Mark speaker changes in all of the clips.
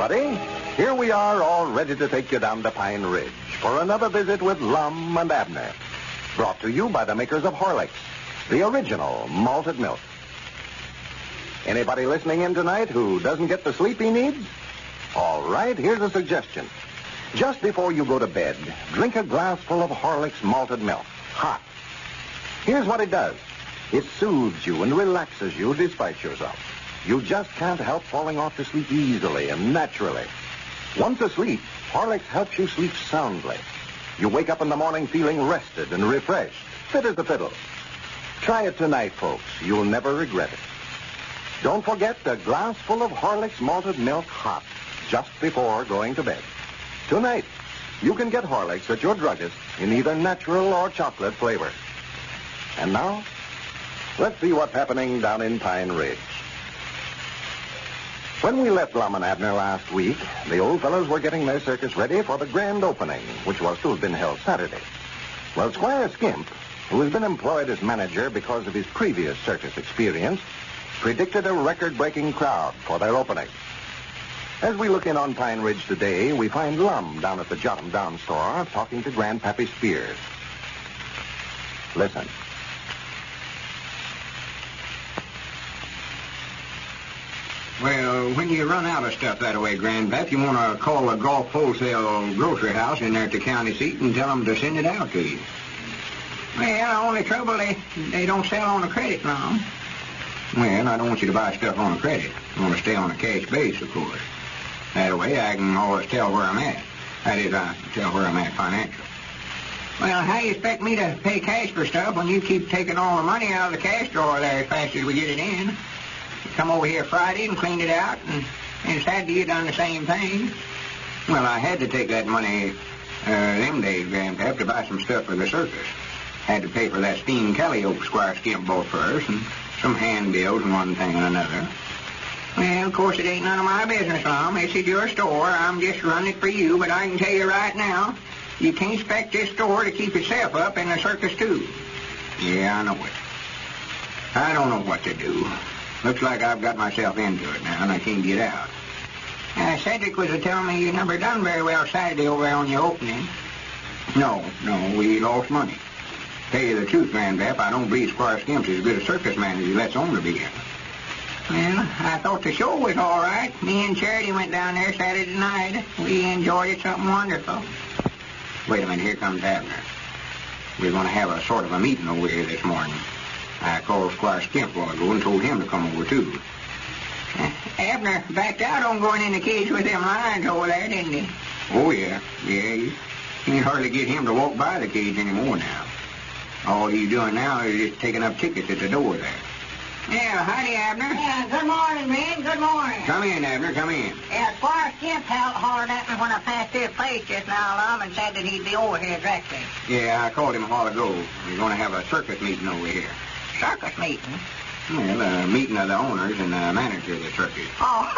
Speaker 1: everybody. Here we are, all ready to take you down to Pine Ridge for another visit with Lum and Abner. Brought to you by the makers of Horlicks, the original malted milk. Anybody listening in tonight who doesn't get the sleep he needs? All right, here's a suggestion. Just before you go to bed, drink a glassful of Horlicks malted milk, hot. Here's what it does. It soothes you and relaxes you despite yourself. You just can't help falling off to sleep easily and naturally. Once asleep, Horlicks helps you sleep soundly. You wake up in the morning feeling rested and refreshed, fit as a fiddle. Try it tonight, folks. You'll never regret it. Don't forget a glassful of Horlicks malted milk hot just before going to bed. Tonight, you can get Horlicks at your druggist in either natural or chocolate flavor. And now, let's see what's happening down in Pine Ridge. When we left Lum and Abner last week, the old fellows were getting their circus ready for the grand opening, which was to have been held Saturday. Well, Squire Skimp, who has been employed as manager because of his previous circus experience, predicted a record-breaking crowd for their opening. As we look in on Pine Ridge today, we find Lum down at the Jot 'em Down store talking to Grandpappy Spears. Listen.
Speaker 2: Well, when you run out of stuff that way, Grandpap, you want to call the Gulf Wholesale Grocery House in there at the county seat and tell them to send it out to you. Well, the only trouble, they don't sell on a credit now. Well, I don't want you to buy stuff on a credit. I want to stay on a cash base, of course. That way I can always tell where I'm at. That is, I can tell where I'm at financially. Well, how do you expect me to pay cash for stuff when you keep taking all the money out of the cash drawer there as fast as we get it in? You come over here Friday and cleaned it out, and Saturday you done the same thing. Well, I had to take that money them days, Grandpap, to buy some stuff for the circus. Had to pay for that steam calliope Squire Skimp bought first, and some handbills and one thing and another. Well, of course, it ain't none of my business, Lum. This is your store. I'm just running it for you, but I can tell you right now, you can't expect this store to keep itself up in the circus, too. Yeah, I know it. I don't know what to do. Looks like I've got myself into it now, and I can't get out. Cedric was telling me you never done very well Saturday over there on your opening. No, we lost money. Tell you the truth, Grandpap, I don't believe Squire Skimp's as good a circus man as he lets on to be. Well, I thought the show was all right. Me and Charity went down there Saturday night. We enjoyed it something wonderful. Wait a minute, here comes Abner. We're going to have a sort of a meeting over here this morning. I called Squire Skimp a while ago and told him to come over, too. Abner backed out on going in the cage with them lions over there, didn't he? Oh, yeah. You can't hardly get him to walk by the cage anymore now. All he's doing now is just taking up tickets at the door there. Yeah, howdy, Abner.
Speaker 3: Yeah, good morning, man. Good morning.
Speaker 2: Come in, Abner, come in.
Speaker 3: Yeah, Squire Skimp hollered at me when I passed this place just now, Lum, and said that he'd be over here directly.
Speaker 2: Yeah, I called him a while ago. We're going to have a circus meeting over here.
Speaker 3: Circus meeting?
Speaker 2: Well, a meeting of the owners and the manager of the circus.
Speaker 3: Oh,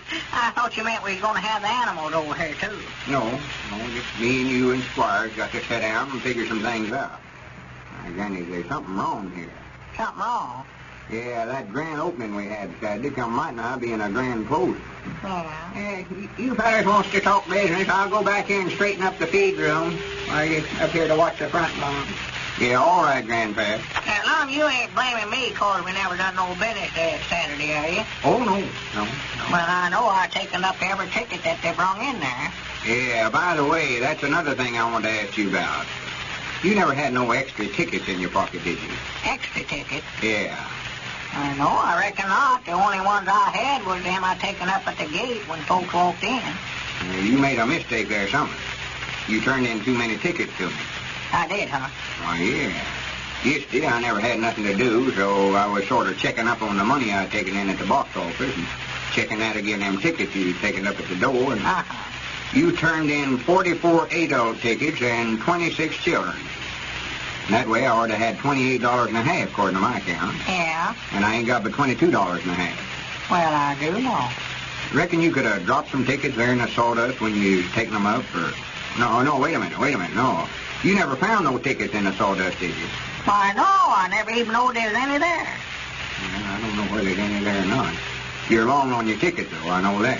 Speaker 3: I thought you meant we was going to have the animals over here, too.
Speaker 2: No, just me and you and Squire got to sit down and figure some things out. Granny, there's something wrong here.
Speaker 3: Something wrong?
Speaker 2: Yeah, that grand opening we had Saturday come right now being a grand closing.
Speaker 3: Yeah.
Speaker 2: You fellas wants to talk business. I'll go back here and straighten up the feed room. While you up here to watch the front lawn. Yeah, all right, Grandpa.
Speaker 3: Lum, you ain't blaming me 'cause we never done no business there Saturday, are you?
Speaker 2: Oh, no.
Speaker 3: Well, I know I've taken up every ticket that they brung in there.
Speaker 2: Yeah, by the way, that's another thing I want to ask you about. You never had no extra tickets in your pocket, did you?
Speaker 3: Extra tickets?
Speaker 2: Yeah.
Speaker 3: No, I reckon not. The only ones I had was them I taken up at the gate when folks walked in.
Speaker 2: You made a mistake there, something. You turned in too many tickets to me.
Speaker 3: I did, huh?
Speaker 2: Why, yeah. Yesterday, I never had nothing to do, so I was sort of checking up on the money I'd taken in at the box office and checking that again them tickets you'd taken up at the door. And you turned in 44 adult tickets and 26 children. And that way, I ought to had $28 and a half, according to my account.
Speaker 3: Yeah?
Speaker 2: And I ain't got but $22 and a half.
Speaker 3: Well, I do know.
Speaker 2: Reckon you could have dropped some tickets there in the sawdust when you taken them up, or... No, wait a minute, no. You never found no tickets in the sawdust, did you?
Speaker 3: Why, no, I never even knowed there was any there.
Speaker 2: Well, I don't know whether there's any there or not. You're long on your tickets, though, I know that.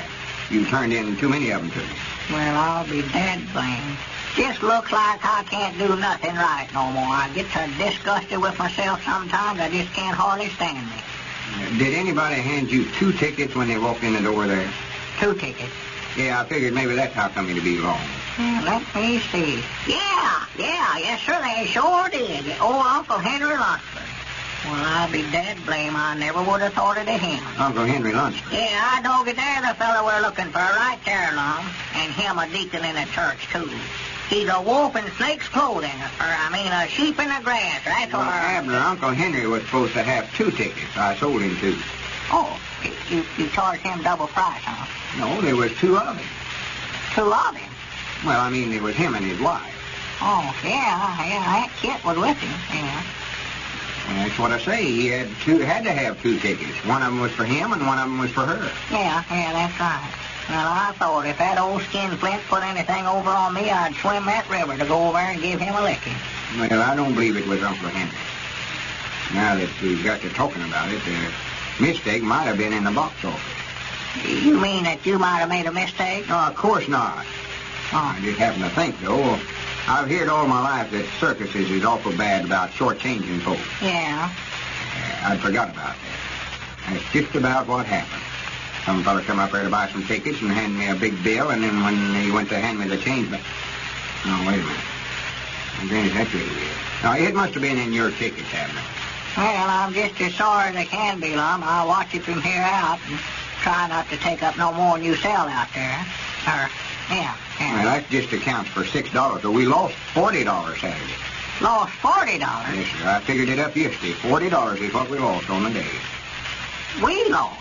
Speaker 2: You turned in too many of them to me.
Speaker 3: Well, I'll be dead blamed. Just looks like I can't do nothing right no more. I get so disgusted with myself sometimes I just can't hardly stand me.
Speaker 2: Did anybody hand you 2 tickets when they walked in the door there?
Speaker 3: 2 tickets.
Speaker 2: Yeah, I figured maybe that's how come you'd be long.
Speaker 3: Let me see. Yes, sir, they sure did. Old Uncle Henry Lunsford. Well, I'll be dead blame. I never would have thought of him.
Speaker 2: Uncle Henry Lunsford?
Speaker 3: Yeah, I don't get there the fellow we're looking for right there, Lum. And him a deacon in the church, too. He's a wolf in snake's clothing, a sheep in the grass. That's
Speaker 2: Well, Abner, Uncle Henry was supposed to have 2 tickets. I sold him 2.
Speaker 3: Oh, you charged him double price, huh?
Speaker 2: No, there was 2 of him.
Speaker 3: 2 of him?
Speaker 2: Well, I mean, there was him and his wife.
Speaker 3: Oh, yeah, that kid was with him, yeah.
Speaker 2: Well, that's what I say. He had to have 2 tickets. One of them was for him and one of them was for her.
Speaker 3: Yeah, that's right. Well, I thought if that old skinflint put anything over on me, I'd swim that river to go over and give him a licking.
Speaker 2: Well, I don't believe it was Uncle Henry. Now that we've got to talking about it, the mistake might have been in the box office.
Speaker 3: You mean that you might have made a mistake?
Speaker 2: No, of course not. I just happen to think, though, I've heard all my life that circuses is awful bad about shortchanging folks.
Speaker 3: Yeah.
Speaker 2: I'd forgot about that. That's just about what happened. Some fella come up there to buy some tickets and hand me a big bill, and then when he went to hand me the change back... No, wait a minute. Again, that's really weird. No, it must have been in your ticket cabinet.
Speaker 3: Well, I'm just as sorry as I can be, Lum. I'll watch it from here out and try not to take up no more than you sell out there. Yeah.
Speaker 2: Well, that just accounts for $6. So we lost $40 Saturday.
Speaker 3: Lost $40?
Speaker 2: Yes, sir. I figured it up yesterday. $40 is what we lost on the day.
Speaker 3: We lost?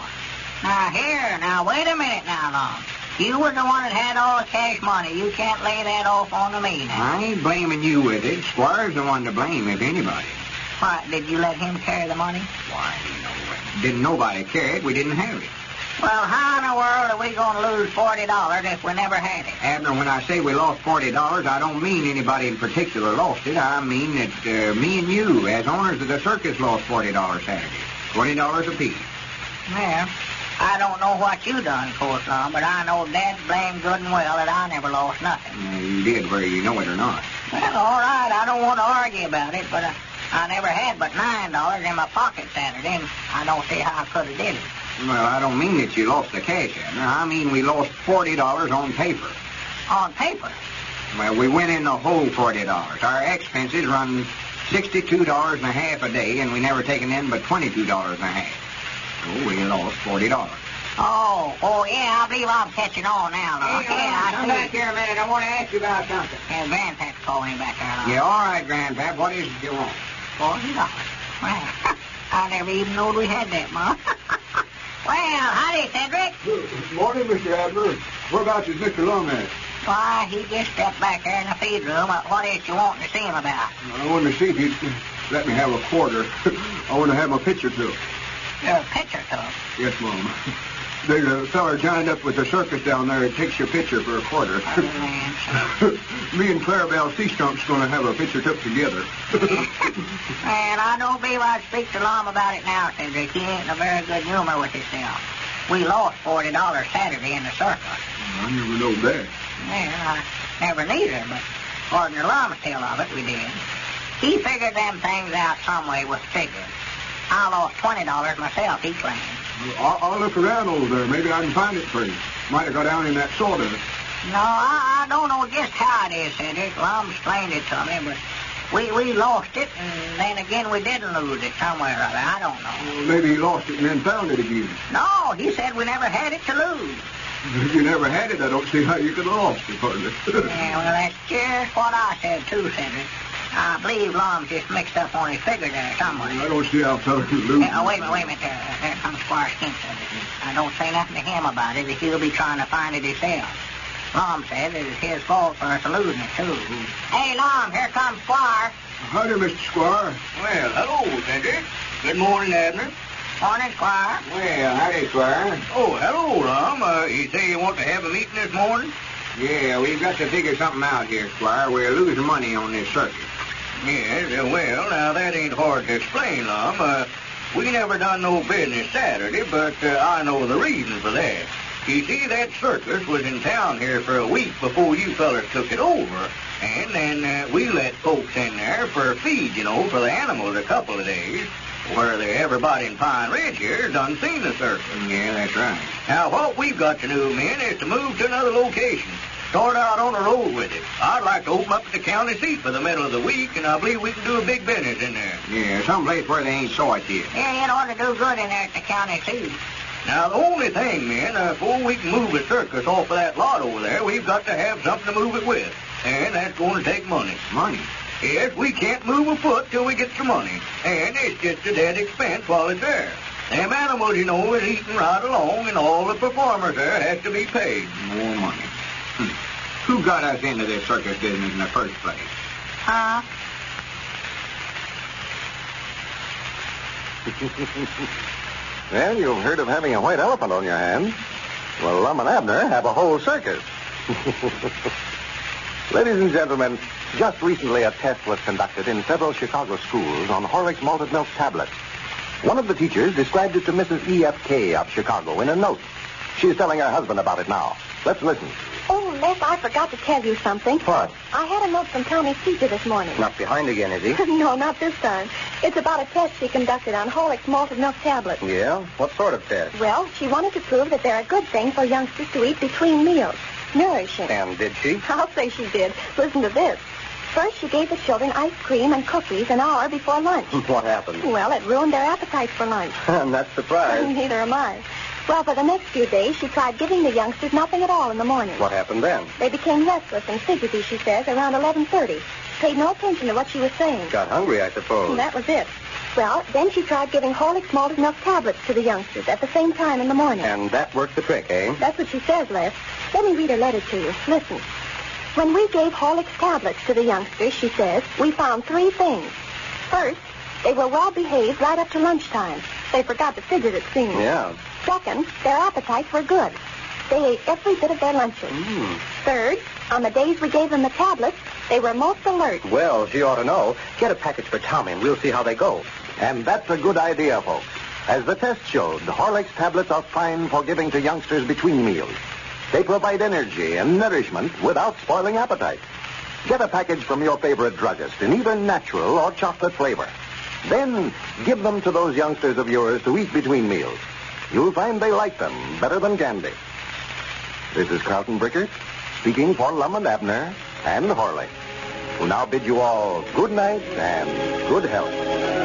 Speaker 3: Now, wait a minute now, Lum. You was the one that had all the cash money. You can't lay that off on me now.
Speaker 2: I ain't blaming you with it. Squire's the one to blame, if anybody.
Speaker 3: Why, did you let him carry the money?
Speaker 2: Why, no. Didn't nobody carry it. We didn't have it.
Speaker 3: Well, how in the world are we going to lose $40 if we never had it?
Speaker 2: Abner, when I say we lost $40, I don't mean anybody in particular lost it. I mean that me and you, as owners of the circus, lost $40 Saturday. $20 apiece.
Speaker 3: Yeah. I don't know what you done, of course, Lum, but I know Dad blamed good and well that I never lost nothing.
Speaker 2: You did, whether you know it or not.
Speaker 3: Well, all right, I don't want to argue about it, but I never had but $9 in my pocket Saturday, and I don't see how I could have did it.
Speaker 2: Well, I don't mean that you lost the cash, Abner. I mean we lost $40 on paper.
Speaker 3: On paper?
Speaker 2: Well, we went in the whole $40. Our expenses run $62 and a half a day, and we never taken in but $22 and a half. So we lost $40.
Speaker 3: Oh, yeah, I believe I'm catching on now, Lum.
Speaker 2: Come back here a minute. I want to ask you about something.
Speaker 3: Yeah, Grandpap's calling back there, Lum.
Speaker 2: Yeah, all right, Grandpap. What is it you want?
Speaker 3: $40. Well, I never even knowed we had that, Ma. Well, howdy, Cedric.
Speaker 4: Good morning, Mr. Abner. Whereabouts is Mr. Lum at?
Speaker 3: Why, he just stepped back there in the feed room. What is you wanting to see him about?
Speaker 4: I wanted to see if he'd let me have a quarter. I want to have my picture took.
Speaker 3: Your picture took?
Speaker 4: Yes, Mom. There's a feller joined up with the circus down there that takes your picture for a quarter.
Speaker 3: Oh, man.
Speaker 4: Me and Clarabelle Sea-Stump's going to have a picture took together.
Speaker 3: Man, I don't believe I'd speak to Lum about it now, Cedric. He ain't in a very good humor with himself. We lost $40 Saturday in the circus.
Speaker 4: I never know that.
Speaker 3: Well, I never neither, but according to Lum's tale of it, we did. He figured them things out some way with figures. I lost $20 myself, he claimed.
Speaker 4: I'll look around over there. Maybe I can find it for you. Might have got down in that sawdust.
Speaker 3: No, I don't know just how it is, Cedric. Lum explained it to me, but we lost it, and then again we didn't lose it somewhere or other. I don't know.
Speaker 4: Well, maybe he lost it and then found it again.
Speaker 3: No, he said we never had it to lose.
Speaker 4: If you never had it, I don't see how you could have lost it, hardly.
Speaker 3: Yeah, well, that's just what I said, too, Cedric. I believe Lum just mixed up on his figure there somewhere.
Speaker 4: I don't see how fella could lose.
Speaker 3: Wait a minute. There comes Squire Skinson. I don't say nothing to him about it. He'll be trying to find it himself. Lum said it was his fault for us losing it, too. Hey, Lum, here comes Squire.
Speaker 4: Howdy, Mr. Squire.
Speaker 2: Well, hello, Cedric. Good morning, Abner.
Speaker 3: Morning, Squire.
Speaker 2: Well, howdy, Squire.
Speaker 5: Oh, hello, Lum. You say you want to have a meeting this morning?
Speaker 2: Yeah, we've got to figure something out here, Squire. We're losing money on this circus.
Speaker 5: Yes, well, now that ain't hard to explain, Lum. We never done no business Saturday, but I know the reason for that. You see, that circus was in town here for a week before you fellas took it over. And then we let folks in there for feed, for the animals a couple of days. Where everybody in Pine Ridge here done seen the circus.
Speaker 2: Yeah, that's right.
Speaker 5: Now, what we've got to do, men, is to move to another location. Start out on the road with it. I'd like to open up the county seat for the middle of the week, and I believe we can do a big business in there.
Speaker 2: Yeah, someplace where they ain't saw it yet.
Speaker 3: Yeah, it ought to do good in there at the county seat.
Speaker 5: Now, the only thing, men, before we can move the circus off of that lot over there, we've got to have something to move it with. And that's going to take money.
Speaker 2: Money?
Speaker 5: Yes, we can't move a foot till we get some money. And it's just a dead expense while it's there. Them animals, is eating right along, and all the performers there has to be paid.
Speaker 2: More money. Who got us into this circus business in the first place?
Speaker 1: Well, you've heard of having a white elephant on your hands. Well, Lum and Abner have a whole circus. Ladies and gentlemen, just recently a test was conducted in several Chicago schools on Horlicks malted milk tablets. One of the teachers described it to Mrs. E.F.K. of Chicago in a note. She's telling her husband about it now. Let's listen.
Speaker 6: Oh, Les, I forgot to tell you something.
Speaker 1: What?
Speaker 6: I had a note from Tommy's teacher this morning.
Speaker 1: Not behind again, is he?
Speaker 6: No, not this time. It's about a test she conducted on Horlicks malted milk tablets.
Speaker 1: Yeah? What sort of test?
Speaker 6: Well, she wanted to prove that they're a good thing for youngsters to eat between meals. Nourishing.
Speaker 1: And did she?
Speaker 6: I'll say she did. Listen to this. First, she gave the children ice cream and cookies an hour before lunch.
Speaker 1: What happened?
Speaker 6: Well, it ruined their appetites for lunch.
Speaker 1: I'm not surprised.
Speaker 6: Neither am I. Well, for the next few days, she tried giving the youngsters nothing at all in the morning.
Speaker 1: What happened then?
Speaker 6: They became restless and fidgety, she says, around 11:30. Paid no attention to what she was saying.
Speaker 1: Got hungry, I suppose.
Speaker 6: That was it. Well, then she tried giving Horlicks malted milk tablets to the youngsters at the same time in the morning.
Speaker 1: And that worked the trick, eh?
Speaker 6: That's what she says, Les. Let me read her letter to you. Listen. When we gave Horlicks tablets to the youngsters, she says, we found three things. First, they were well behaved right up to lunchtime. They forgot to fidget, it seems.
Speaker 1: Yeah.
Speaker 6: Second, their appetites were good. They ate every bit of their lunches. Third, on the days we gave them the tablets, they were most alert.
Speaker 1: Well, she ought to know. Get a package for Tommy, and we'll see how they go. And that's a good idea, folks. As the test showed, Horlicks tablets are fine for giving to youngsters between meals. They provide energy and nourishment without spoiling appetite. Get a package from your favorite druggist in either natural or chocolate flavor. Then give them to those youngsters of yours to eat between meals. You'll find they like them better than candy. This is Carlton Brickert, speaking for Lum and Abner and Horlicks, who now bid you all good night and good health.